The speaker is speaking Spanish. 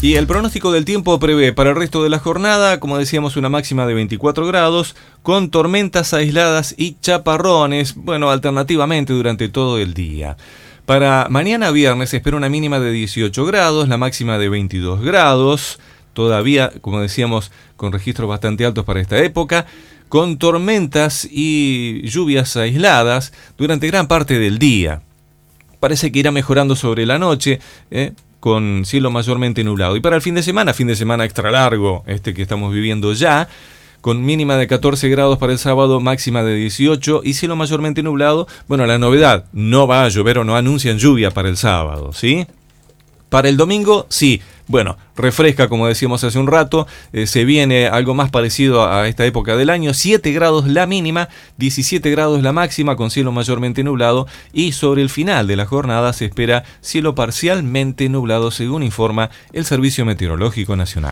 Y el pronóstico del tiempo prevé para el resto de la jornada, como decíamos, una máxima de 24 grados, con tormentas aisladas y chaparrones, alternativamente durante todo el día. Para mañana viernes se espera una mínima de 18 grados, la máxima de 22 grados, todavía, como decíamos, con registros bastante altos para esta época, con tormentas y lluvias aisladas durante gran parte del día. Parece que irá mejorando sobre la noche, con cielo mayormente nublado. Y para el fin de semana extra largo, que estamos viviendo ya, con mínima de 14 grados para el sábado, máxima de 18 y cielo mayormente nublado. La novedad, no va a llover o no anuncian lluvia para el sábado, ¿sí? Para el domingo, sí. Refresca, como decíamos hace un rato, se viene algo más parecido a esta época del año, 7 grados la mínima, 17 grados la máxima, con cielo mayormente nublado, y sobre el final de la jornada se espera cielo parcialmente nublado, según informa el Servicio Meteorológico Nacional.